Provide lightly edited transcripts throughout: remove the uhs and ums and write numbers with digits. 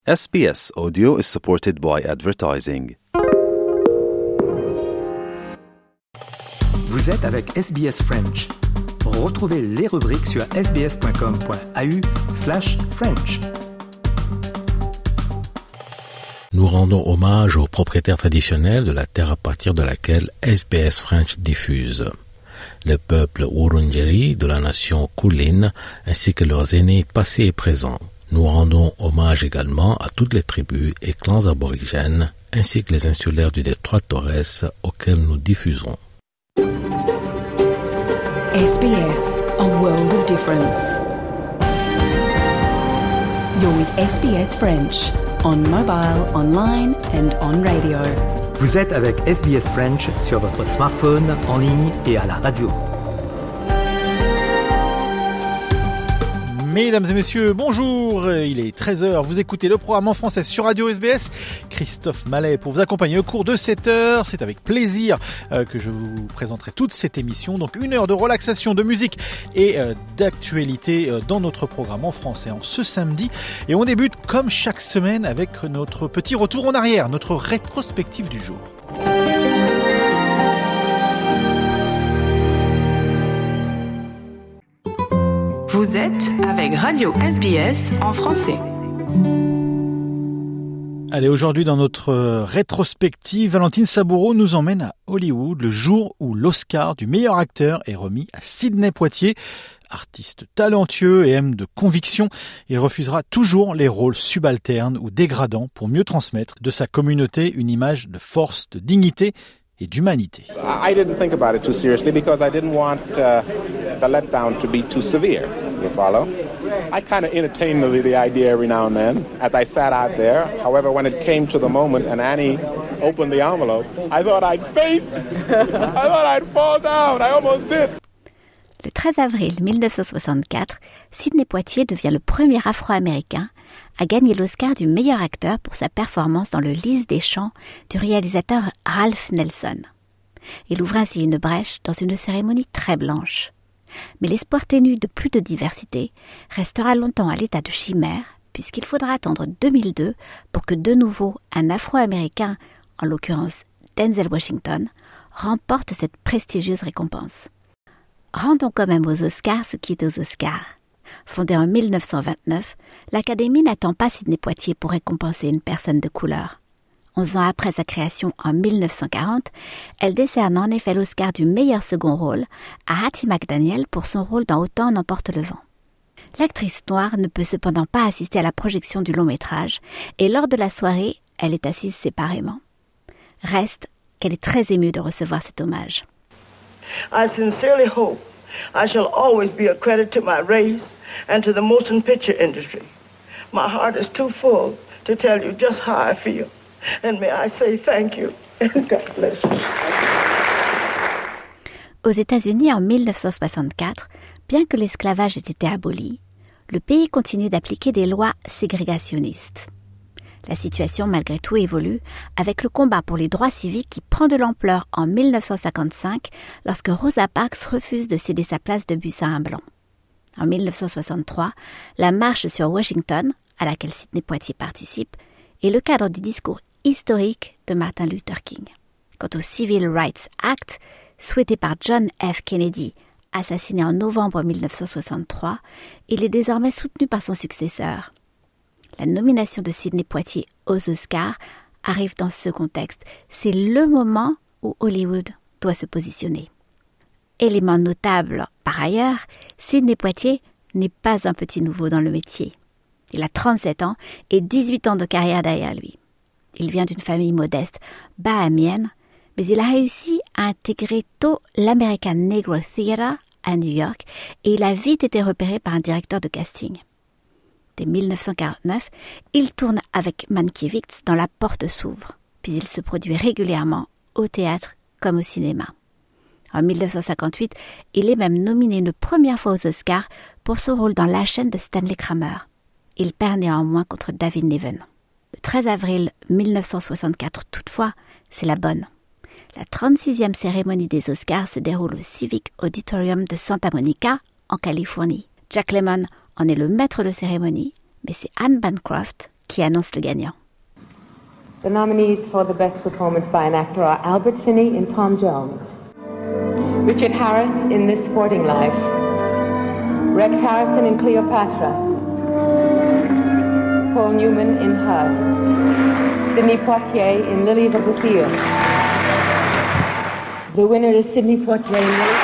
SBS Audio is supported by advertising. Vous êtes avec SBS French. Retrouvez les rubriques sur sbs.com.au/French. Nous rendons hommage aux propriétaires traditionnels de la terre à partir de laquelle SBS French diffuse. Le peuple Wurundjeri de la nation Kulin ainsi que leurs aînés passés et présents. Nous rendons hommage également à toutes les tribus et clans aborigènes ainsi que les insulaires du détroit Torres auxquels nous diffusons. SBS, a world of difference. You're with SBS French, on mobile, online and on radio. Vous êtes avec SBS French sur votre smartphone, en ligne et à la radio. Mesdames et messieurs, bonjour, il est 13h, vous écoutez le programme en français sur Radio SBS. Christophe Mallet pour vous accompagner au cours de cette heure. C'est avec plaisir que je vous présenterai toute cette émission. Donc une heure de relaxation, de musique et d'actualité dans notre programme en français en ce samedi. Et on débute comme chaque semaine avec notre petit retour en arrière, notre rétrospective du jour. Vous êtes avec Radio SBS en français. Allez, aujourd'hui dans notre rétrospective, Valentine Saboureau nous emmène à Hollywood le jour où l'Oscar du meilleur acteur est remis à Sidney Poitier. Artiste talentueux et homme de conviction, il refusera toujours les rôles subalternes ou dégradants pour mieux transmettre de sa communauté une image de force, de dignité et d'humanité. I didn't think about it too seriously because I didn't want the letdown to be too severe, you follow? I kind of entertained the idea every now and then as I sat out there. However, when it came to the moment and Annie opened the envelope, I thought I'd faint. I thought I'd fall down. I almost did. Le 13 avril 1964, Sidney Poitier devient le premier Afro-Américain à gagner l'Oscar du meilleur acteur pour sa performance dans le Lys des Champs du réalisateur Ralph Nelson. Il ouvre ainsi une brèche dans une cérémonie très blanche. Mais l'espoir ténu de plus de diversité restera longtemps à l'état de chimère, puisqu'il faudra attendre 2002 pour que de nouveau un Afro-Américain, en l'occurrence Denzel Washington, remporte cette prestigieuse récompense. Rendons quand même aux Oscars ce qui est aux Oscars. Fondée en 1929, l'Académie n'attend pas Sidney Poitier pour récompenser une personne de couleur. 11 ans après sa création en 1940, elle décerne en effet l'Oscar du meilleur second rôle à Hattie McDaniel pour son rôle dans Autant n'emporte le vent. L'actrice noire ne peut cependant pas assister à la projection du long-métrage et lors de la soirée, elle est assise séparément. Reste qu'elle est très émue de recevoir cet hommage. I sincerely hope I shall always be a credit to my race and to the motion picture industry. My heart is too full to tell you just how I feel. And may I say thank you and God bless you. Aux États-Unis en 1964, bien que l'esclavage ait été aboli, le pays continue d'appliquer des lois ségrégationnistes. La situation malgré tout évolue avec le combat pour les droits civiques qui prend de l'ampleur en 1955 lorsque Rosa Parks refuse de céder sa place de bus à un blanc. En 1963, la marche sur Washington, à laquelle Sidney Poitier participe, est le cadre du discours historique de Martin Luther King. Quant au Civil Rights Act, souhaité par John F. Kennedy, assassiné en novembre 1963, il est désormais soutenu par son successeur. La nomination de Sidney Poitier aux Oscars arrive dans ce contexte. C'est le moment où Hollywood doit se positionner. Élément notable, par ailleurs, Sidney Poitier n'est pas un petit nouveau dans le métier. Il a 37 ans et 18 ans de carrière derrière lui. Il vient d'une famille modeste, bahamienne, mais il a réussi à intégrer tôt l'American Negro Theatre à New York et il a vite été repéré par un directeur de casting. Dès 1949, il tourne avec Mankiewicz dans La Porte s'ouvre, puis il se produit régulièrement au théâtre comme au cinéma. En 1958, il est même nominé une première fois aux Oscars pour son rôle dans La chaîne de Stanley Kramer. Il perd néanmoins contre David Niven. Le 13 avril 1964, toutefois, c'est la bonne. La 36e cérémonie des Oscars se déroule au Civic Auditorium de Santa Monica, en Californie. Jack Lemmon en est le maître de cérémonie, mais c'est Anne Bancroft qui annonce le gagnant. The nominees for the best performance by an actor are Albert Finney in Tom Jones, Richard Harris in This Sporting Life, Rex Harrison in Cleopatra, Paul Newman in Her, Sidney Poitier in Lilies of the Field. The winner is Sidney Poitier in Lilies.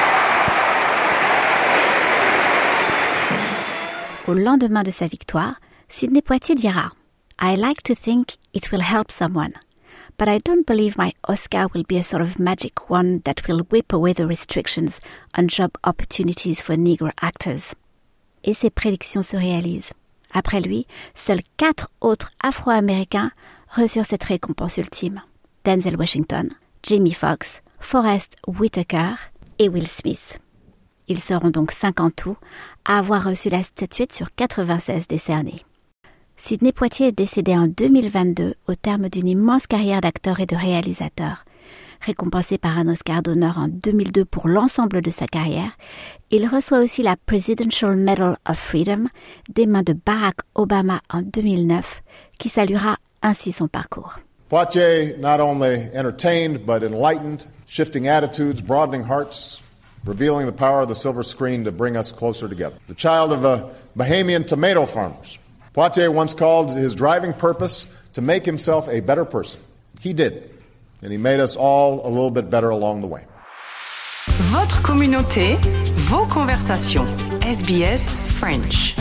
Au lendemain de sa victoire, Sidney Poitier dira « I like to think it will help someone, but I don't believe my Oscar will be a sort of magic wand that will whip away the restrictions on job opportunities for Negro actors. » Et ses prédictions se réalisent. Après lui, seuls 4 autres Afro-Américains reçurent cette récompense ultime. Denzel Washington, Jamie Foxx, Forest Whitaker et Will Smith. Ils seront donc 5 en tout à avoir reçu la statuette sur 96 décernés. Sidney Poitier est décédé en 2022 au terme d'une immense carrière d'acteur et de réalisateur. Récompensé par un Oscar d'honneur en 2002 pour l'ensemble de sa carrière, il reçoit aussi la Presidential Medal of Freedom des mains de Barack Obama en 2009, qui saluera ainsi son parcours. Poitier not only entertained but enlightened, shifting attitudes, broadening hearts, revealing the power of the silver screen to bring us closer together. The child of Bahamian tomato farmers, Poitier once called his driving purpose to make himself a better person. He did, and he made us all a little bit better along the way. Votre communauté, vos conversations. SBS French.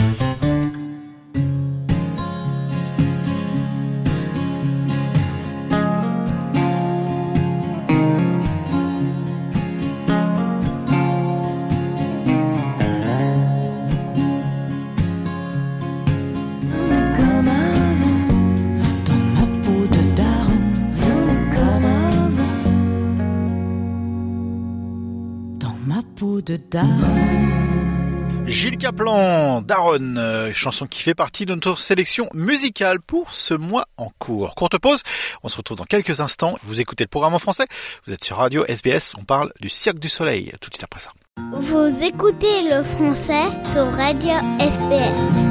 Gilles Caplan, Daron, chanson qui fait partie de notre sélection musicale pour ce mois en cours. Courte pause, on se retrouve dans quelques instants. Vous écoutez le programme en français, vous êtes sur Radio SBS, on parle du Cirque du Soleil, tout de suite après ça. Vous écoutez le français sur Radio SBS.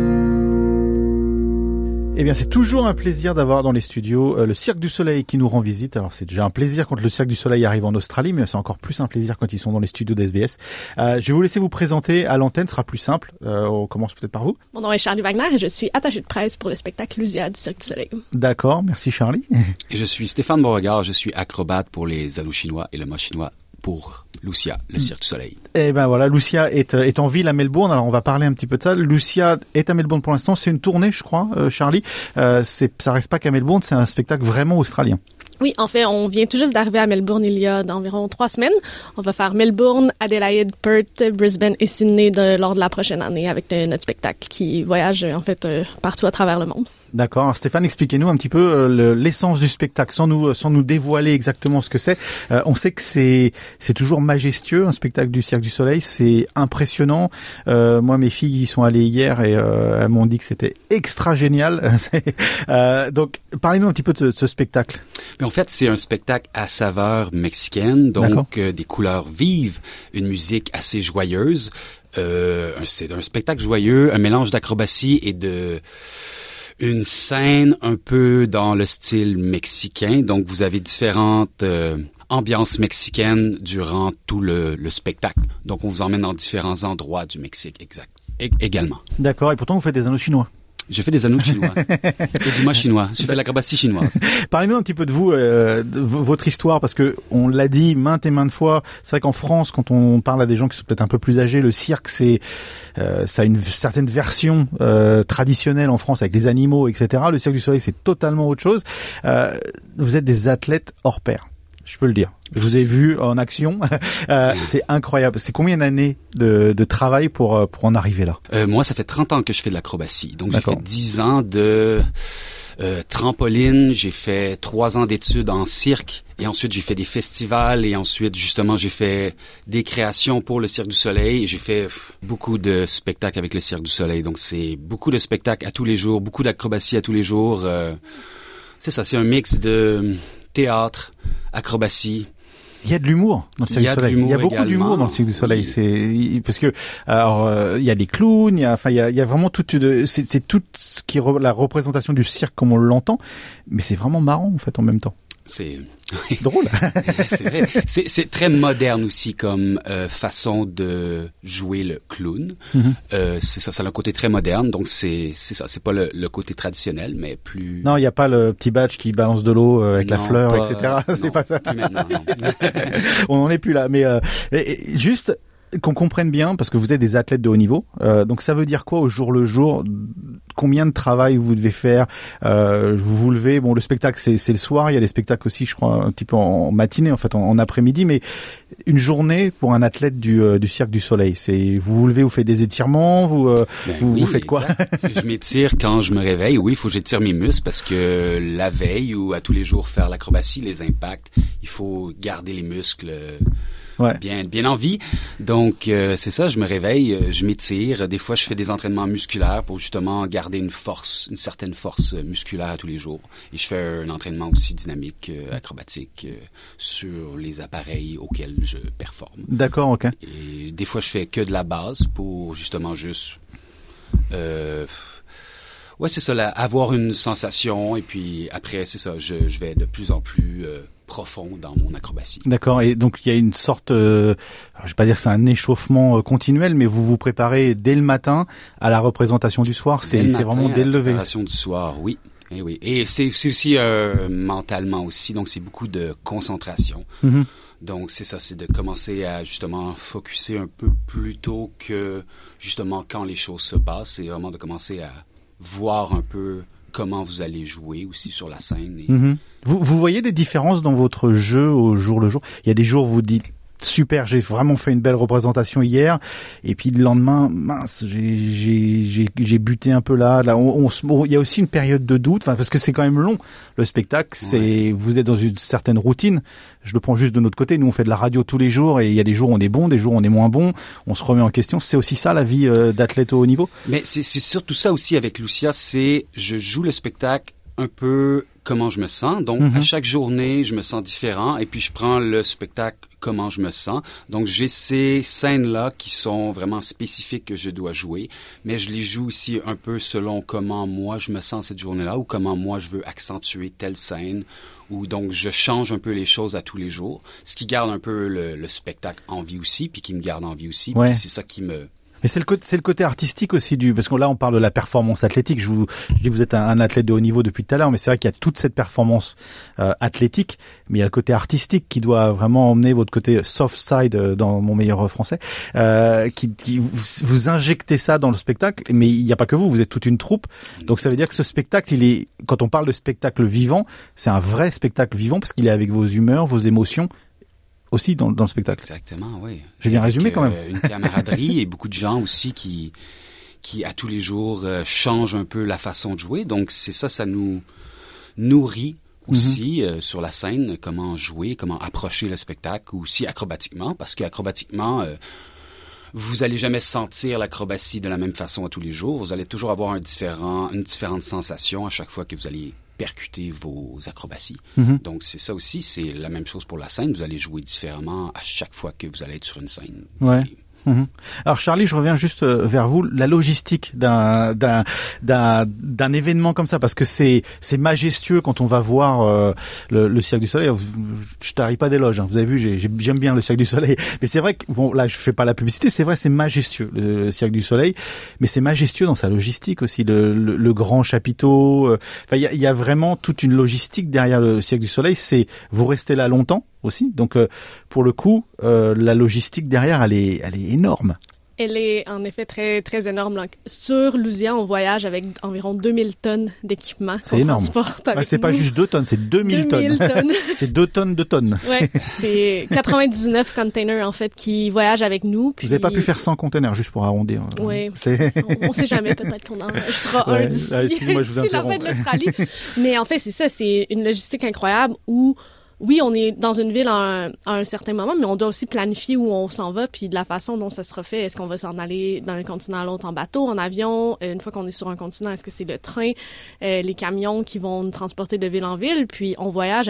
Eh bien, c'est toujours un plaisir d'avoir dans les studios le Cirque du Soleil qui nous rend visite. Alors, c'est déjà un plaisir quand le Cirque du Soleil arrive en Australie, mais c'est encore plus un plaisir quand ils sont dans les studios d'SBS. Je vais vous laisser vous présenter à l'antenne, ce sera plus simple. On commence peut-être par vous. Mon nom est Charlie Wagner et je suis attachée de presse pour le spectacle Lucia du Cirque du Soleil. D'accord, merci Charlie. Et je suis Stéphane Beauregard, je suis acrobate pour les anneaux chinois et le mot chinois pour Lucia, le Cirque du Soleil. Eh ben voilà, Lucia est en ville à Melbourne. Alors on va parler un petit peu de ça. Lucia est à Melbourne pour l'instant. C'est une tournée, je crois, Charlie. Ça reste pas qu'à Melbourne, c'est un spectacle vraiment australien. Oui, en fait, on vient tout juste d'arriver à Melbourne il y a environ 3 semaines. On va faire Melbourne, Adelaide, Perth, Brisbane et Sydney lors de la prochaine année avec notre spectacle qui voyage en fait partout à travers le monde. D'accord. Alors Stéphane, expliquez-nous un petit peu l'essence du spectacle sans nous dévoiler exactement ce que c'est. On sait que c'est toujours majestueux, un spectacle du Cirque du Soleil. C'est impressionnant. Moi, mes filles y sont allées hier et elles m'ont dit que c'était extra génial. Donc, parlez-nous un petit peu de ce spectacle. Mais en fait, c'est un spectacle à saveur mexicaine, donc des couleurs vives, une musique assez joyeuse. C'est un spectacle joyeux, un mélange d'acrobatie et une scène un peu dans le style mexicain. Donc, vous avez différentes ambiances mexicaines durant tout le spectacle. Donc, on vous emmène dans différents endroits du Mexique, également. D'accord. Et pourtant, vous faites des anneaux chinois. Je fais des anneaux chinois et du mot chinois. Je fais de l'acrobatie chinoise. Parlez-nous un petit peu de vous, de votre histoire, parce que on l'a dit maintes et maintes fois. C'est vrai qu'en France, quand on parle à des gens qui sont peut-être un peu plus âgés, le cirque, ça a une certaine version traditionnelle en France avec les animaux, etc. Le Cirque du Soleil, c'est totalement autre chose. Vous êtes des athlètes hors pair. Je peux le dire. Je vous ai vu en action. C'est incroyable. C'est combien d'années de travail pour en arriver là? Moi, ça fait 30 ans que je fais de l'acrobatie. Donc, j'ai fait 10 ans de trampoline. J'ai fait 3 ans d'études en cirque. Et ensuite, j'ai fait des festivals. Et ensuite, justement, j'ai fait des créations pour le Cirque du Soleil. J'ai fait beaucoup de spectacles avec le Cirque du Soleil. Donc, c'est beaucoup de spectacles à tous les jours, beaucoup d'acrobatie à tous les jours. C'est ça, c'est un mix de théâtre, acrobatie, Il y a de l'humour dans le Cirque du Soleil. Il y a beaucoup d'humour dans le Cirque du Soleil. C'est parce que il y a des clowns, il y a vraiment c'est toute la représentation du cirque comme on l'entend, mais c'est vraiment marrant en fait en même temps. C'est drôle. C'est vrai. C'est très moderne aussi comme façon de jouer le clown. Mm-hmm. C'est ça a un côté très moderne. Donc c'est ça. C'est pas le côté traditionnel, mais plus. Non, il y a pas le petit badge qui balance de l'eau avec la fleur, etc. C'est pas ça. Plus maintenant, non. On en est plus là. Mais juste qu'on comprenne bien, parce que vous êtes des athlètes de haut niveau. Donc ça veut dire quoi au jour le jour? Combien de travail vous devez faire? Vous vous levez, bon, le spectacle c'est le soir, il y a des spectacles aussi, je crois, un petit peu en matinée, en fait, en après-midi, mais une journée pour un athlète du Cirque du Soleil, c'est vous levez, vous faites des étirements, vous faites quoi? Je m'étire quand je me réveille. Oui, il faut que j'étire mes muscles parce que la veille ou à tous les jours faire l'acrobatie, les impacts, il faut garder les muscles. Ouais. Bien en vie. Donc, c'est ça, je me réveille, je m'étire. Des fois, je fais des entraînements musculaires pour justement garder une certaine force musculaire à tous les jours. Et je fais un entraînement aussi dynamique, acrobatique, sur les appareils auxquels je performe. D'accord, ok. Et des fois, je fais que de la base pour justement juste... ouais, c'est ça, avoir une sensation. Et puis après, c'est ça, je vais de plus en plus... profond dans mon acrobatie. D'accord, et donc il y a une sorte, je vais pas dire que c'est un échauffement continuel, mais vous vous préparez dès le matin à la représentation du soir, c'est vraiment dès le lever. La préparation du soir, oui. Et oui, et c'est aussi mentalement aussi, donc c'est beaucoup de concentration. Mm-hmm. Donc c'est ça, c'est de commencer à justement focusser un peu plus tôt que justement quand les choses se passent, c'est vraiment de commencer à voir un peu comment vous allez jouer aussi sur la scène. Et... Mm-hmm. Vous voyez des différences dans votre jeu au jour le jour? Il y a des jours où vous dites super, j'ai vraiment fait une belle représentation hier, et puis le lendemain, mince, j'ai buté un peu là. Il y a aussi une période de doute, parce que c'est quand même long le spectacle. Ouais. Vous êtes dans une certaine routine. Je le prends juste de notre côté. Nous, on fait de la radio tous les jours, et il y a des jours où on est bon, des jours où on est moins bon. On se remet en question. C'est aussi ça la vie d'athlète au haut niveau. Mais c'est surtout ça aussi avec Lucia. C'est je joue le spectacle un peu comment je me sens. Donc, à chaque journée, je me sens différent. Et puis, je prends le spectacle comment je me sens. Donc, j'ai ces scènes-là qui sont vraiment spécifiques que je dois jouer. Mais je les joue aussi un peu selon comment moi je me sens cette journée-là ou comment moi je veux accentuer telle scène. Ou donc, je change un peu les choses à tous les jours. Ce qui garde un peu le spectacle en vie aussi, puis qui me garde en vie aussi. Ouais. Puis c'est ça qui me... Mais c'est le côté artistique aussi parce que là on parle de la performance athlétique. Je dis vous êtes un athlète de haut niveau depuis tout à l'heure, mais c'est vrai qu'il y a toute cette performance athlétique, mais il y a le côté artistique qui doit vraiment emmener votre côté soft side dans mon meilleur français, qui vous injectez ça dans le spectacle. Mais il n'y a pas que vous êtes toute une troupe. Donc ça veut dire que ce spectacle, quand on parle de spectacle vivant, c'est un vrai spectacle vivant parce qu'il est avec vos humeurs, vos émotions. Aussi dans le spectacle. Exactement, oui. J'ai bien résumé quand même. Une camaraderie et beaucoup de gens aussi qui à tous les jours changent un peu la façon de jouer. Donc c'est ça, ça nous nourrit aussi sur la scène, comment jouer, comment approcher le spectacle, ou aussi acrobatiquement, parce qu'acrobatiquement, vous allez jamais sentir l'acrobatie de la même façon à tous les jours. Vous allez toujours avoir une différente sensation à chaque fois que vous allez percuter vos acrobaties. Mm-hmm. Donc, c'est ça aussi, c'est la même chose pour la scène. Vous allez jouer différemment à chaque fois que vous allez être sur une scène. Ouais. Mm-hmm. Alors Charlie, je reviens juste vers vous, la logistique d'un événement comme ça, parce que c'est majestueux quand on va voir le Cirque du Soleil. Je tarie pas d'éloge, hein. Vous avez vu, j'aime bien le Cirque du Soleil, mais c'est vrai que bon, là je fais pas la publicité, c'est vrai, c'est majestueux le Cirque du Soleil, mais c'est majestueux dans sa logistique aussi, le grand chapiteau. Enfin, il y a vraiment toute une logistique derrière le Cirque du Soleil. C'est vous restez là longtemps aussi, donc pour le coup la logistique derrière elle est énorme. Elle est en effet très très énorme. Donc, sur Lucia, on voyage avec environ 2000 tonnes d'équipement qu'on transporte avec c'est nous. Pas juste 2 tonnes, c'est 2000 tonnes. C'est 2 tonnes de tonnes. Ouais, c'est 99 containers en fait qui voyagent avec nous. Puis... Vous n'avez pas pu faire 100 containers juste pour arrondir. Oui, on sait jamais, peut-être qu'on en enregistrera un d'ici la fin de l'Australie. Mais en fait, c'est ça, c'est une logistique incroyable où oui, on est dans une ville à un certain moment, mais on doit aussi planifier où on s'en va, puis de la façon dont ça sera fait. Est-ce qu'on va s'en aller d'un continent à l'autre en bateau, en avion? Une fois qu'on est sur un continent, est-ce que c'est le train, les camions qui vont nous transporter de ville en ville? Puis on voyage avec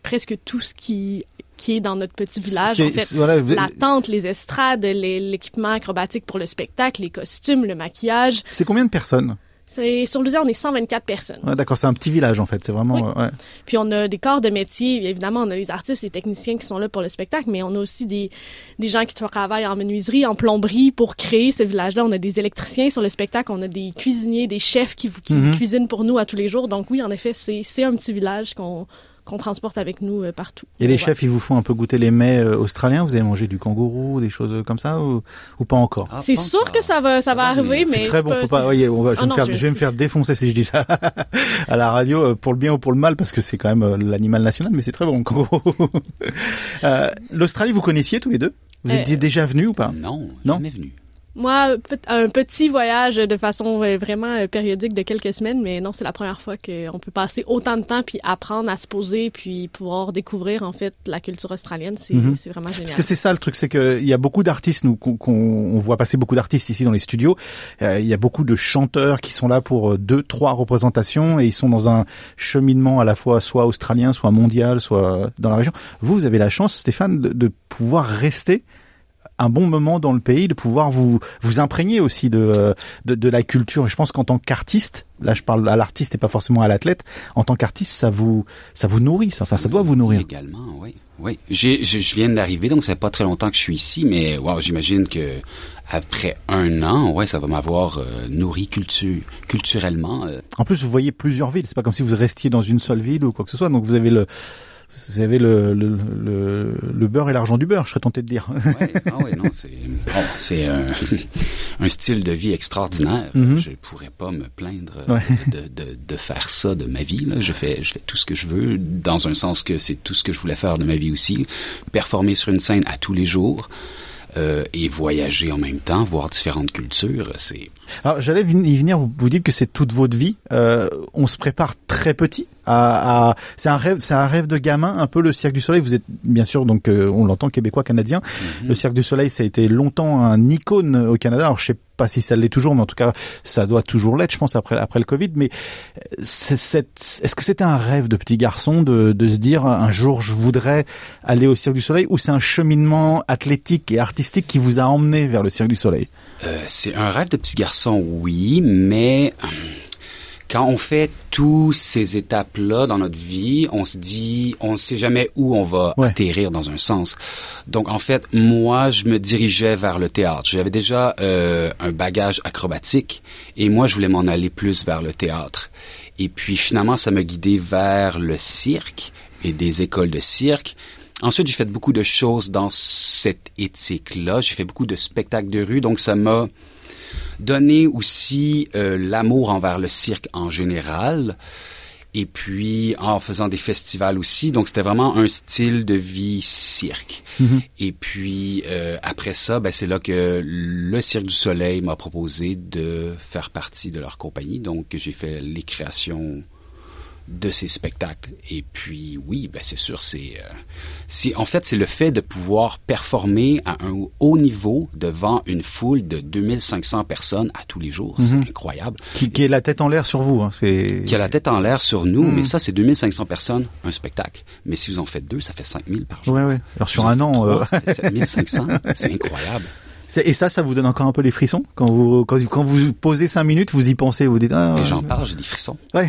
presque tout ce qui est dans notre petit village. En fait, la tente, les estrades, l'équipement acrobatique pour le spectacle, les costumes, le maquillage. C'est combien de personnes? Sur Louisiane, on est 124 personnes. Ouais, d'accord, c'est un petit village en fait, c'est vraiment... Oui. Ouais. Puis on a des corps de métier, évidemment, on a les artistes, les techniciens qui sont là pour le spectacle, mais on a aussi des gens qui travaillent en menuiserie, en plomberie pour créer ce village-là. On a des électriciens sur le spectacle, on a des cuisiniers, des chefs qui cuisinent pour nous à tous les jours. Donc oui, en effet, c'est un petit village qu'on transporte avec nous partout. Et les chefs, ils vous font un peu goûter les mets australiens? Vous avez mangé du kangourou, des choses comme ça, ou pas encore? C'est sûr que ça va arriver, mais c'est très bon. Faut pas. Oui, je vais me faire défoncer si je dis ça à la radio, pour le bien ou pour le mal, parce que c'est quand même l'animal national, mais c'est très bon, le kangourou. L'Australie, vous connaissiez tous les deux? Vous étiez déjà venus ou pas? Non, jamais venu. Moi, un petit voyage de façon vraiment périodique de quelques semaines, mais non, c'est la première fois qu'on peut passer autant de temps puis apprendre à se poser puis pouvoir découvrir en fait la culture australienne. C'est vraiment génial. Parce que c'est ça le truc, c'est que il y a beaucoup d'artistes, nous on voit passer beaucoup d'artistes ici dans les studios. Il y a beaucoup de chanteurs qui sont là pour 2-3 représentations et ils sont dans un cheminement à la fois soit australien, soit mondial, soit dans la région. Vous avez la chance, Stéphane, de pouvoir rester un bon moment dans le pays, de pouvoir vous imprégner aussi de la culture. Et je pense qu'en tant qu'artiste, là je parle à l'artiste et pas forcément à l'athlète, en tant qu'artiste, ça vous nourrit, ça doit vous nourrir. Également, oui. Oui, je viens d'arriver, donc ça fait pas très longtemps que je suis ici, mais wow, j'imagine que après 1 an, ça va m'avoir nourri culturellement. En plus, vous voyez plusieurs villes. C'est pas comme si vous restiez dans une seule ville ou quoi que ce soit. Donc vous avez le beurre et l'argent du beurre, je serais tenté de dire. Non, c'est un style de vie extraordinaire. Je ne pourrais pas me plaindre de faire ça de ma vie. Là. Je fais tout ce que je veux, dans un sens que c'est tout ce que je voulais faire de ma vie aussi. Performer sur une scène à tous les jours. Et voyager en même temps, voir différentes cultures, c'est... Alors, j'allais y venir, vous dites que c'est toute votre vie. On se prépare très petit c'est un rêve de gamin, un peu le Cirque du Soleil. Vous êtes, bien sûr, donc, on l'entend, québécois, canadien. Le Cirque du Soleil, ça a été longtemps un icône au Canada. Alors, je sais pas si ça l'est toujours, mais en tout cas, ça doit toujours l'être, je pense, après le Covid. Mais est-ce que c'était un rêve de petit garçon de se dire, un jour, je voudrais aller au Cirque du Soleil, ou c'est un cheminement athlétique et artistique qui vous a emmené vers le Cirque du Soleil? C'est un rêve de petit garçon, oui, mais... Quand on fait tous ces étapes-là dans notre vie, on se dit, on ne sait jamais où on va atterrir dans un sens. Donc, en fait, moi, je me dirigeais vers le théâtre. J'avais déjà un bagage acrobatique et moi, je voulais m'en aller plus vers le théâtre. Et puis, finalement, ça m'a guidé vers le cirque et des écoles de cirque. Ensuite, j'ai fait beaucoup de choses dans cette éthique-là. J'ai fait beaucoup de spectacles de rue, donc ça m'a donner aussi l'amour envers le cirque en général, et puis en faisant des festivals aussi. Donc, c'était vraiment un style de vie cirque. Et puis, après ça, c'est là que le Cirque du Soleil m'a proposé de faire partie de leur compagnie. Donc, j'ai fait les créations de ces spectacles. Et puis, oui, c'est sûr, en fait, c'est le fait de pouvoir performer à un haut niveau devant une foule de 2500 personnes à tous les jours. C'est incroyable. Qui est la tête en l'air sur vous. Hein, qui a la tête en l'air sur nous, mais ça, c'est 2500 personnes, un spectacle. Mais si vous en faites 2, ça fait 5000 par jour. Ouais. Alors, sur un an... 3, ça fait 7500. C'est incroyable. Et ça vous donne encore un peu les frissons quand vous posez 5 minutes, vous y pensez, vous dites. Et j'en parle, j'ai des frissons. Ouais.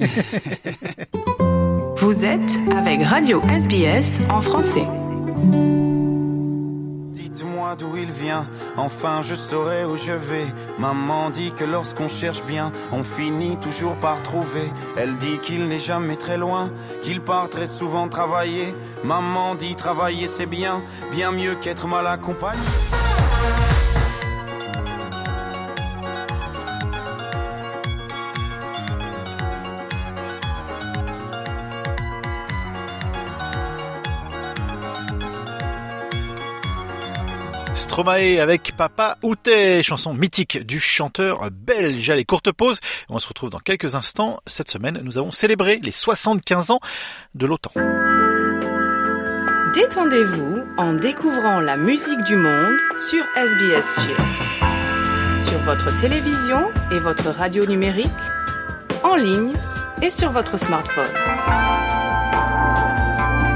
Vous êtes avec Radio SBS en français. Dites-moi d'où il vient, enfin je saurai où je vais. Maman dit que lorsqu'on cherche bien, on finit toujours par trouver. Elle dit qu'il n'est jamais très loin, qu'il part très souvent travailler. Maman dit travailler c'est bien, bien mieux qu'être mal accompagné. Stromae avec Papa Outé, chanson mythique du chanteur belge. Allez, courte pause, on se retrouve dans quelques instants. Cette semaine, nous avons célébré les 75 ans de l'OTAN. Détendez-vous en découvrant la musique du monde sur SBS Chill. Sur votre télévision et votre radio numérique, en ligne et sur votre smartphone.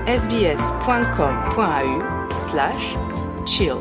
sbs.com.au/chill.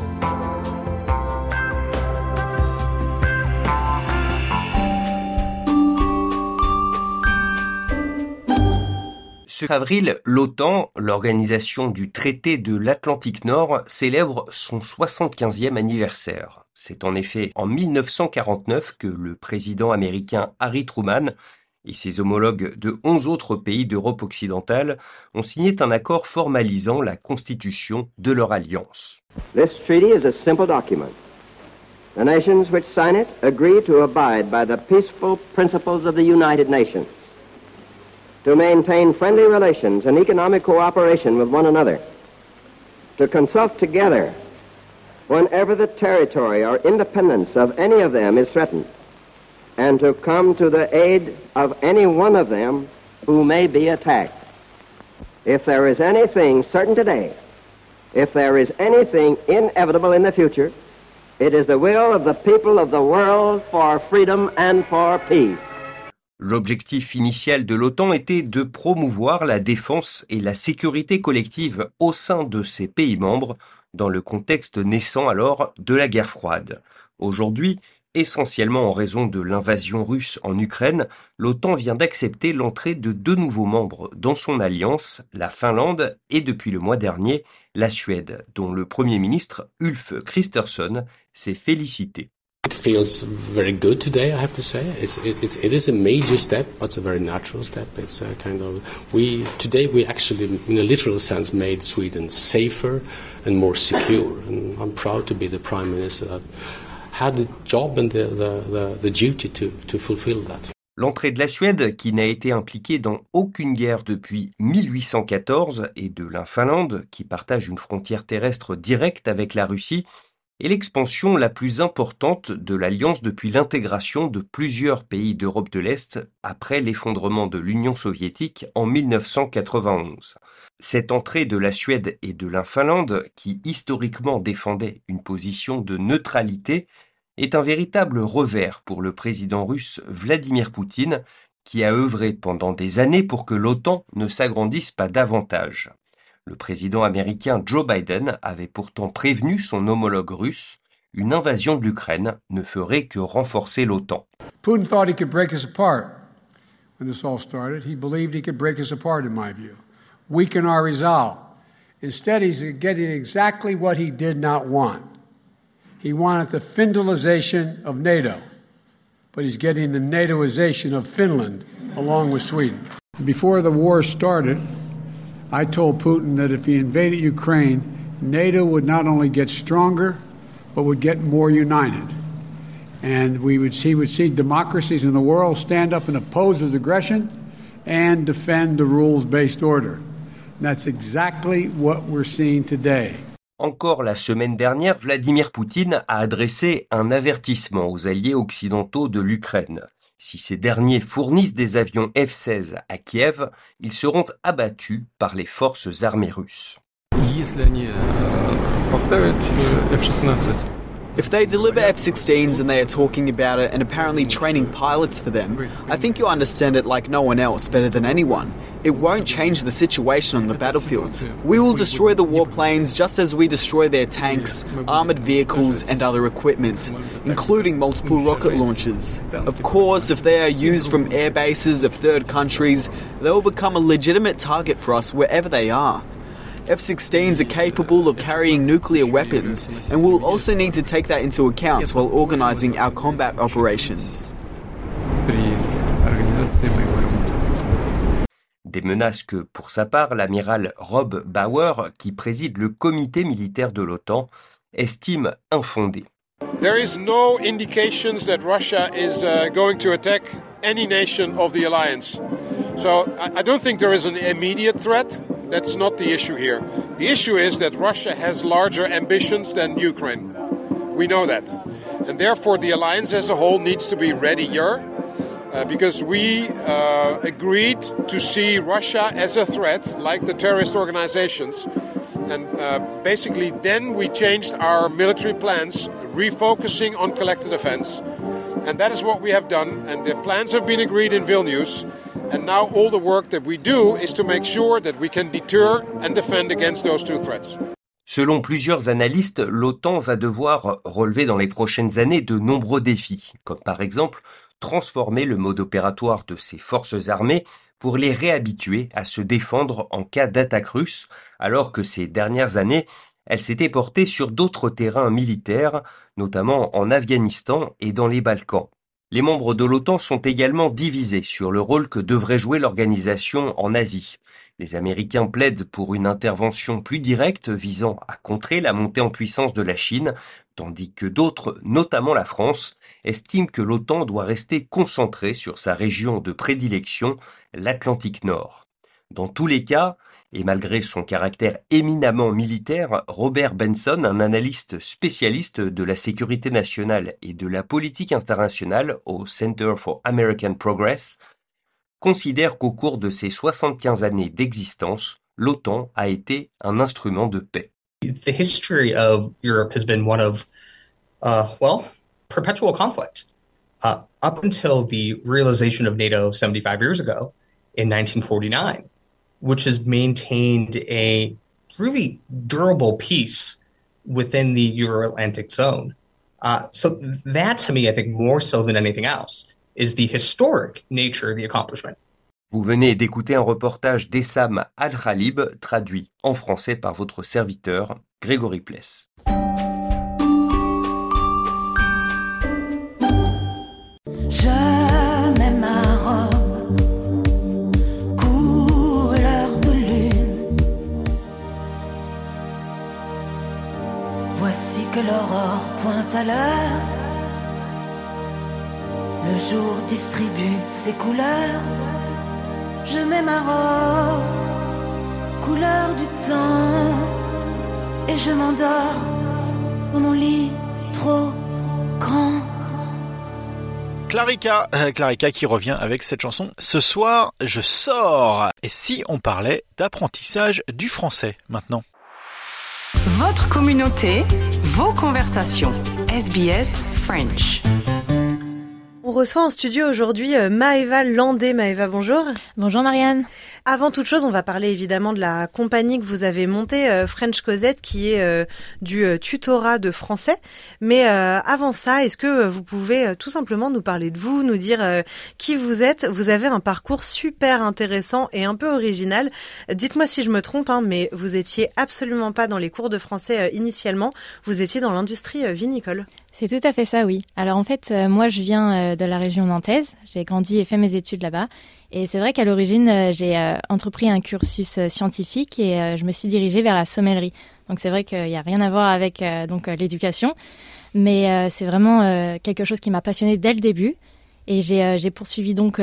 Ce avril, l'OTAN, l'organisation du traité de l'Atlantique Nord, célèbre son 75e anniversaire. C'est en effet en 1949 que le président américain Harry Truman et ses homologues de 11 autres pays d'Europe occidentale ont signé un accord formalisant la constitution de leur alliance. This treaty is a simple document. The nations which sign it agree to abide by the peaceful principles of the United Nations, to maintain friendly relations and economic cooperation with one another, to consult together whenever the territory or independence of any of them is threatened, and to come to the aid of any one of them who may be attacked. If there is anything certain today, if there is anything inevitable in the future, it is the will of the people of the world for freedom and for peace. L'objectif initial de l'OTAN était de promouvoir la défense et la sécurité collective au sein de ses pays membres, dans le contexte naissant alors de la guerre froide. Aujourd'hui, essentiellement en raison de l'invasion russe en Ukraine, l'OTAN vient d'accepter l'entrée de 2 nouveaux membres dans son alliance, la Finlande et depuis le mois dernier, la Suède, dont le Premier ministre Ulf Kristersson s'est félicité. It feels very good today, I have to say. It is a major step, but it's a very natural step. It's a kind of today we actually, in a literal sense, made Sweden safer and more secure. And I'm proud to be the Prime Minister that had the job and the duty to fulfill that. L'entrée de la Suède, qui n'a été impliquée dans aucune guerre depuis 1814, et de la Finlande, qui partage une frontière terrestre directe avec la Russie, est l'expansion la plus importante de l'Alliance depuis l'intégration de plusieurs pays d'Europe de l'Est après l'effondrement de l'Union soviétique en 1991. Cette entrée de la Suède et de la Finlande, qui historiquement défendaient une position de neutralité, est un véritable revers pour le président russe Vladimir Poutine, qui a œuvré pendant des années pour que l'OTAN ne s'agrandisse pas davantage. Le président américain Joe Biden avait pourtant prévenu son homologue russe, une invasion de l'Ukraine ne ferait que renforcer l'OTAN. Putin thought he could break us apart when this all started. He believed he could break us apart, in my view, weaken our resolve. Instead, he's getting exactly what he did not want. He wanted the Finlandization of NATO, but he's getting the NATOization of Finland along with Sweden. Before the war started, I told Putin that if he invaded Ukraine, NATO would not only get stronger, but would get more united. And he would see democracies in the world stand up and oppose his aggression and defend the rules-based order. And that's exactly what we're seeing today. Encore la semaine dernière, Vladimir Poutine a adressé un avertissement aux alliés occidentaux de l'Ukraine. Si ces derniers fournissent des avions F-16 à Kiev, ils seront abattus par les forces armées russes. If they deliver F-16s and they are talking about it and apparently training pilots for them, I think you understand it like no one else better than anyone. It won't change the situation on the battlefield. We will destroy the warplanes just as we destroy their tanks, armoured vehicles and other equipment, including multiple rocket launchers. Of course, if they are used from air bases of third countries, they will become a legitimate target for us wherever they are. F-16s are capable of carrying nuclear weapons, and we'll also need to take that into account while organising our combat operations. Des menaces que, pour sa part, l'amiral Rob Bauer, qui préside le comité militaire de l'OTAN, estime infondées. There is no indications that Russia is going to attack any nation of the alliance. So I don't think there is an immediate threat. That's not the issue here. The issue is that Russia has larger ambitions than Ukraine. We know that. And therefore the alliance as a whole needs to be readier because we agreed to see Russia as a threat like the terrorist organizations. And basically then we changed our military plans, refocusing on collective defense. And that is what we have done. And the plans have been agreed in Vilnius. And now all the work that we do is to make sure that we can deter and defend against those two threats. Selon plusieurs analystes, l'OTAN va devoir relever dans les prochaines années de nombreux défis, comme par exemple transformer le mode opératoire de ses forces armées pour les réhabituer à se défendre en cas d'attaque russe, alors que ces dernières années, elle s'était portée sur d'autres terrains militaires, notamment en Afghanistan et dans les Balkans. Les membres de l'OTAN sont également divisés sur le rôle que devrait jouer l'organisation en Asie. Les Américains plaident pour une intervention plus directe visant à contrer la montée en puissance de la Chine, tandis que d'autres, notamment la France, estiment que l'OTAN doit rester concentrée sur sa région de prédilection, l'Atlantique Nord. Dans tous les cas, et malgré son caractère éminemment militaire, Robert Benson, un analyste spécialiste de la sécurité nationale et de la politique internationale au Center for American Progress, considère qu'au cours de ses 75 années d'existence, l'OTAN a été un instrument de paix. The history of Europe has been one of, perpetual conflict. Up until the realization of NATO 75 years ago in 1949, which has maintained a really durable peace within the Euro-Atlantic zone. So that, to me, I think more so than anything else, is the historic nature of the accomplishment. Vous venez d'écouter un reportage d'Essam Al-Khalib, traduit en français par votre serviteur, Grégory Pless. Je mets ma robe, couleur de lune. Voici que l'aurore pointe à l'heure. Le jour distribue ses couleurs. Je mets ma robe, couleur du temps. Et je m'endors dans mon lit trop grand. Clarica qui revient avec cette chanson. Ce soir, je sors. Et si on parlait d'apprentissage du français maintenant? Votre communauté, vos conversations. SBS French. On reçoit en studio aujourd'hui Maëva Landé. Maëva, bonjour. Bonjour Marianne. Avant toute chose, on va parler évidemment de la compagnie que vous avez montée, French Cosette, qui est du tutorat de français. Mais avant ça, est-ce que vous pouvez tout simplement nous parler de vous, nous dire qui vous êtes? Vous avez un parcours super intéressant et un peu original. Dites-moi si je me trompe, mais vous étiez absolument pas dans les cours de français initialement. Vous étiez dans l'industrie vinicole. C'est tout à fait ça, oui. Alors en fait, moi je viens de la région nantaise. J'ai grandi et fait mes études là-bas. Et c'est vrai qu'à l'origine, j'ai entrepris un cursus scientifique et je me suis dirigée vers la sommellerie. Donc c'est vrai qu'il n'y a rien à voir avec l'éducation. Mais c'est vraiment quelque chose qui m'a passionnée dès le début. Et j'ai poursuivi donc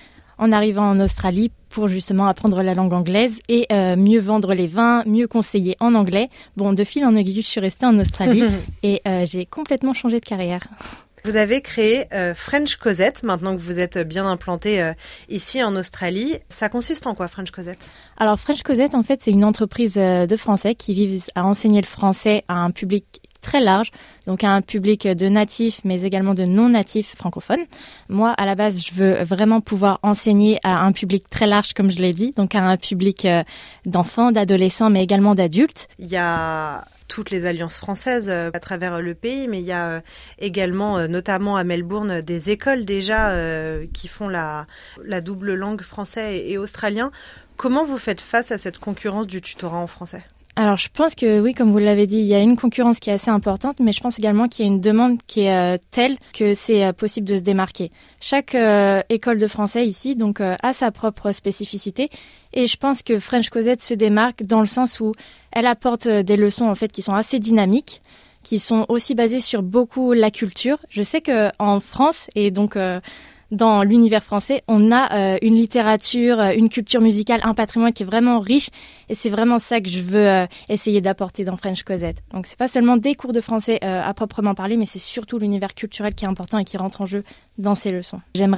en arrivant en Australie pour justement apprendre la langue anglaise et mieux vendre les vins, mieux conseiller en anglais. Bon, de fil en aiguille, je suis restée en Australie et j'ai complètement changé de carrière. Vous avez créé French Cosette, maintenant que vous êtes bien implanté ici en Australie. Ça consiste en quoi, French Cosette? Alors, French Cosette, en fait, c'est une entreprise de Français qui vise à enseigner le français à un public très large, donc à un public de natifs, mais également de non-natifs francophones. Moi, à la base, je veux vraiment pouvoir enseigner à un public très large, comme je l'ai dit, donc à un public d'enfants, d'adolescents, mais également d'adultes. Il y a toutes les alliances françaises à travers le pays, mais il y a également, notamment à Melbourne, des écoles déjà qui font la double langue français et australien. Comment vous faites face à cette concurrence du tutorat en français ? Alors, je pense que oui, comme vous l'avez dit, il y a une concurrence qui est assez importante, mais je pense également qu'il y a une demande qui est telle que c'est possible de se démarquer. Chaque école de français ici donc a sa propre spécificité et je pense que French Cosette se démarque dans le sens où elle apporte des leçons en fait qui sont assez dynamiques, qui sont aussi basées sur beaucoup la culture. Je sais que en France et donc dans l'univers français, on a une littérature, une culture musicale, un patrimoine qui est vraiment riche et c'est vraiment ça que je veux essayer d'apporter dans French Cosette. Donc c'est pas seulement des cours de français à proprement parler, mais c'est surtout l'univers culturel qui est important et qui rentre en jeu dans ces leçons. J'aimerais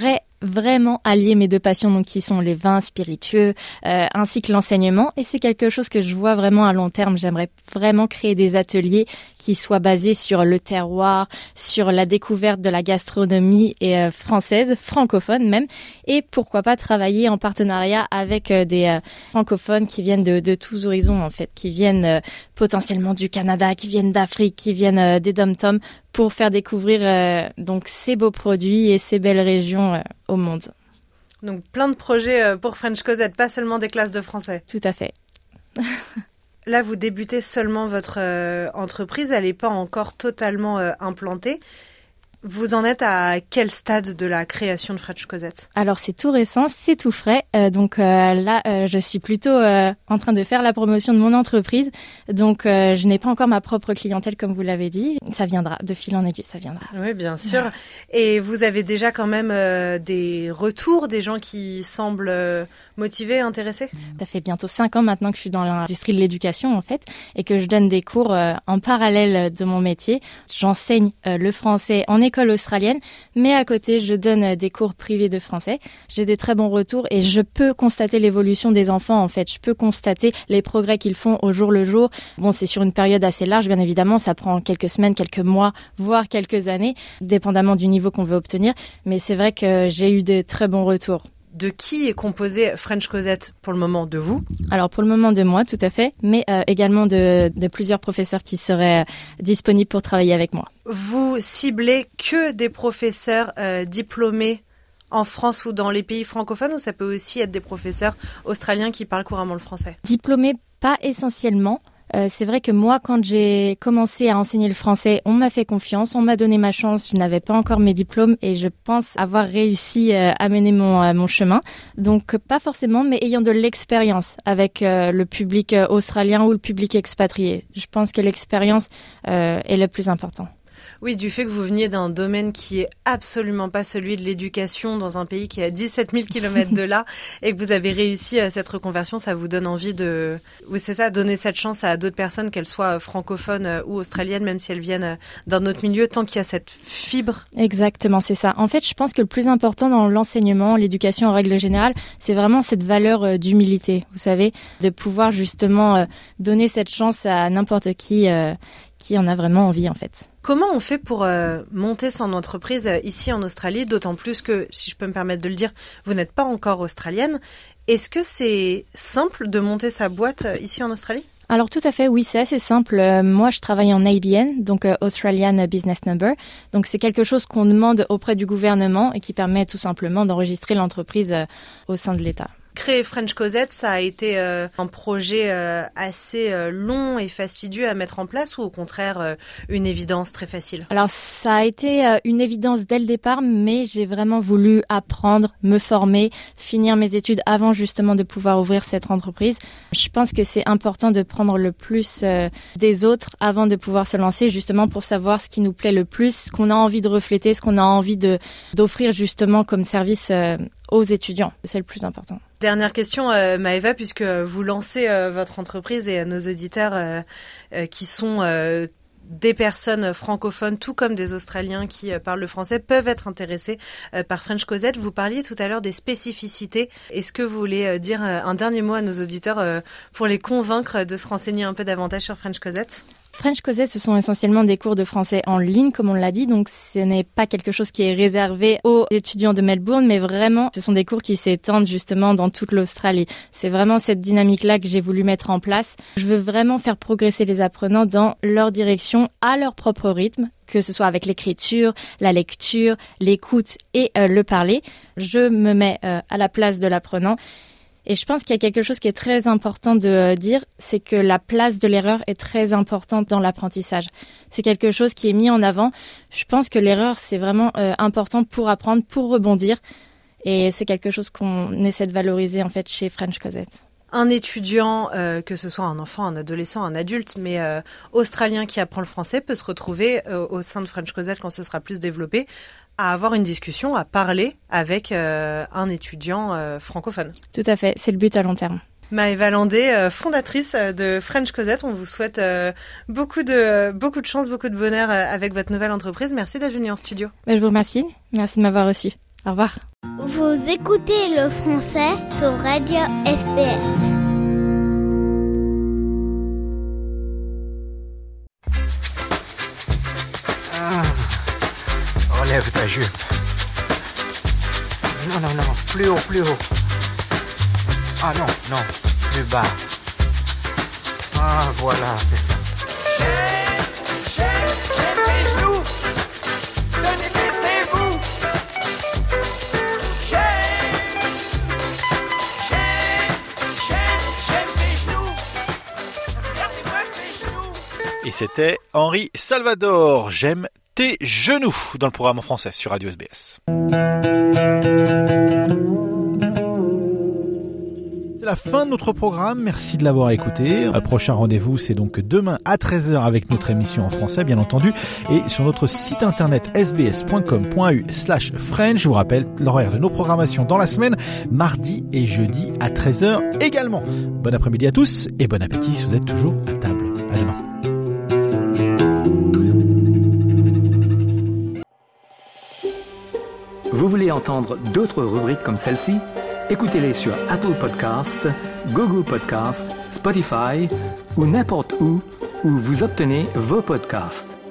vraiment allier mes deux passions, donc qui sont les vins spiritueux, ainsi que l'enseignement. Et c'est quelque chose que je vois vraiment à long terme. J'aimerais vraiment créer des ateliers qui soient basés sur le terroir, sur la découverte de la gastronomie française, francophone même, et pourquoi pas travailler en partenariat avec des francophones qui viennent de tous horizons en fait, qui viennent potentiellement du Canada, qui viennent d'Afrique, qui viennent des dom-toms, pour faire découvrir donc ces beaux produits et ces belles régions au monde. Donc plein de projets pour French Cosette, pas seulement des classes de français. Tout à fait. Là, vous débutez seulement votre entreprise, elle n'est pas encore totalement implantée. Vous en êtes à quel stade de la création de French Cosette ? Alors c'est tout récent, c'est tout frais. Donc là, je suis plutôt en train de faire la promotion de mon entreprise. Donc je n'ai pas encore ma propre clientèle comme vous l'avez dit. Ça viendra, de fil en aiguille, ça viendra. Oui, bien sûr. Et vous avez déjà quand même des retours, des gens qui semblent motivés, intéressés ? Ça fait bientôt 5 ans maintenant que je suis dans l'industrie de l'éducation en fait et que je donne des cours en parallèle de mon métier. J'enseigne le français en école australienne, mais à côté, je donne des cours privés de français. J'ai des très bons retours et je peux constater l'évolution des enfants, en fait. Je peux constater les progrès qu'ils font au jour le jour. Bon, c'est sur une période assez large, bien évidemment. Ça prend quelques semaines, quelques mois, voire quelques années, dépendamment du niveau qu'on veut obtenir. Mais c'est vrai que j'ai eu de très bons retours. De qui est composé French Cosette pour le moment? De vous? Alors pour le moment de moi, tout à fait, mais également de plusieurs professeurs qui seraient disponibles pour travailler avec moi. Vous ciblez que des professeurs diplômés en France ou dans les pays francophones, ou ça peut aussi être des professeurs australiens qui parlent couramment le français? Diplômés, pas essentiellement. C'est vrai que moi, quand j'ai commencé à enseigner le français, on m'a fait confiance, on m'a donné ma chance. Je n'avais pas encore mes diplômes et je pense avoir réussi à mener mon chemin. Donc, pas forcément, mais ayant de l'expérience avec le public australien ou le public expatrié. Je pense que l'expérience est le plus important. Oui, du fait que vous veniez d'un domaine qui est absolument pas celui de l'éducation dans un pays qui est à 17 000 km de là et que vous avez réussi cette reconversion, ça vous donne envie de, oui, c'est ça, donner cette chance à d'autres personnes, qu'elles soient francophones ou australiennes, même si elles viennent d'un autre milieu, tant qu'il y a cette fibre. Exactement, c'est ça. En fait, je pense que le plus important dans l'enseignement, l'éducation en règle générale, c'est vraiment cette valeur d'humilité, vous savez, de pouvoir justement donner cette chance à n'importe qui en a vraiment envie, en fait. Comment on fait pour monter son entreprise ici en Australie, d'autant plus que, si je peux me permettre de le dire, vous n'êtes pas encore australienne. Est-ce que c'est simple de monter sa boîte ici en Australie ? Alors tout à fait, oui, c'est assez simple. Moi, je travaille en ABN, donc Australian Business Number. Donc c'est quelque chose qu'on demande auprès du gouvernement et qui permet tout simplement d'enregistrer l'entreprise au sein de l'État. Créer French Cosette, ça a été un projet assez long et fastidieux à mettre en place, ou au contraire une évidence très facile? Alors ça a été une évidence dès le départ, mais j'ai vraiment voulu apprendre, me former, finir mes études avant justement de pouvoir ouvrir cette entreprise. Je pense que c'est important de prendre le plus des autres avant de pouvoir se lancer, justement pour savoir ce qui nous plaît le plus, ce qu'on a envie de refléter, ce qu'on a envie d'offrir justement comme service aux étudiants. C'est le plus important. Dernière question, Maëva, puisque vous lancez votre entreprise et à nos auditeurs qui sont des personnes francophones, tout comme des Australiens qui parlent le français, peuvent être intéressés par French Cosette. Vous parliez tout à l'heure des spécificités. Est-ce que vous voulez dire un dernier mot à nos auditeurs pour les convaincre de se renseigner un peu davantage sur French Cosette ? French Cosette, ce sont essentiellement des cours de français en ligne, comme on l'a dit. Donc, ce n'est pas quelque chose qui est réservé aux étudiants de Melbourne, mais vraiment, ce sont des cours qui s'étendent justement dans toute l'Australie. C'est vraiment cette dynamique-là que j'ai voulu mettre en place. Je veux vraiment faire progresser les apprenants dans leur direction, à leur propre rythme, que ce soit avec l'écriture, la lecture, l'écoute et le parler. Je me mets à la place de l'apprenant. Et je pense qu'il y a quelque chose qui est très important de dire, c'est que la place de l'erreur est très importante dans l'apprentissage. C'est quelque chose qui est mis en avant. Je pense que l'erreur, c'est vraiment important pour apprendre, pour rebondir. Et c'est quelque chose qu'on essaie de valoriser en fait chez French Cosette. Un étudiant, que ce soit un enfant, un adolescent, un adulte, mais australien qui apprend le français peut se retrouver au sein de French Cosette quand ce sera plus développé, à avoir une discussion, à parler avec un étudiant francophone. Tout à fait, c'est le but à long terme. Maëva Landé, fondatrice de French Cosette, on vous souhaite beaucoup de chance, beaucoup de bonheur avec votre nouvelle entreprise. Merci d'être venue en studio. Je vous remercie, merci de m'avoir reçu. Au revoir. Vous écoutez le français sur Radio SBS. Relève ta jupe. Non, plus haut, plus haut. Ah non, plus bas. Ah, voilà, c'est ça. J'aime ses genoux. Tenez, baissez-vous. J'aime ses genoux. Regardez-moi ses genoux. Et c'était Henri Salvador, J'aime tes genoux, dans le programme en français sur Radio SBS. C'est la fin de notre programme, merci de l'avoir écouté. Le prochain rendez-vous, c'est donc demain à 13h avec notre émission en français, bien entendu, et sur notre site internet sbs.com.au/French. Je vous rappelle l'horaire de nos programmations dans la semaine, mardi et jeudi à 13h également. Bon après-midi à tous et bon appétit si vous êtes toujours à table. À demain. Vous voulez entendre d'autres rubriques comme celle-ci? Écoutez-les sur Apple Podcasts, Google Podcasts, Spotify ou n'importe où vous obtenez vos podcasts.